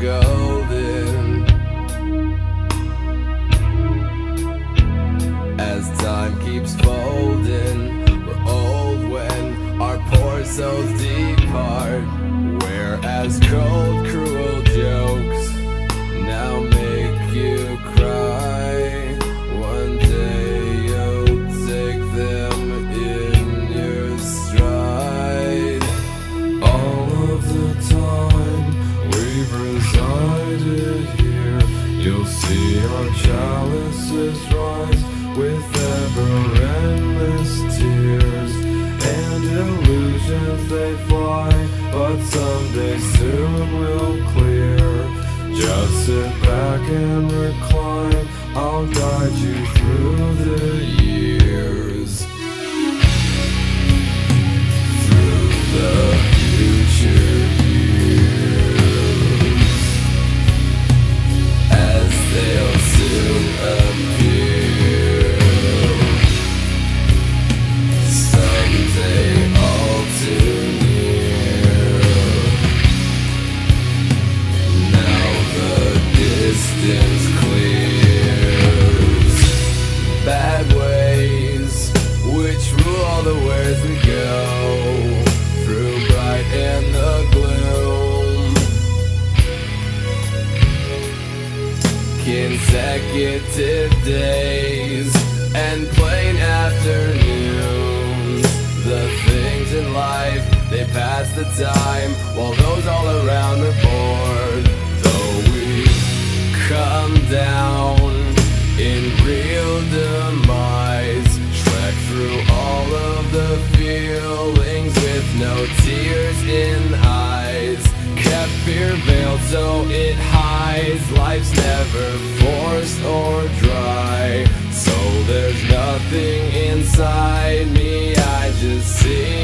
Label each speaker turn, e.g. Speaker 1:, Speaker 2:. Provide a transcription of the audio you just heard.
Speaker 1: golden. As time keeps folding, we're old when our poor souls depart. Whereas cold, cruel jokes now make you cry. One day you'll take them in your stride. All of the time we've resided here, you'll see our chalices rise with ever-endless tears, and illusions they fly, but someday soon will clear. Just sit back and recline, I'll guide you through the years, through the future years, as they'll soon appear. Someday all too near. Now the distance clears. Bad ways which rule all the ways we go, through bright and the gloom. Consecutive days and plain afternoons. The things in life, they pass the time, while those all around are bored. Though we come down in real demise, trek through all of the feelings with no tears in eyes. Kept fear veiled so it hides, life's never forced or dry. So there's nothing inside me, I just see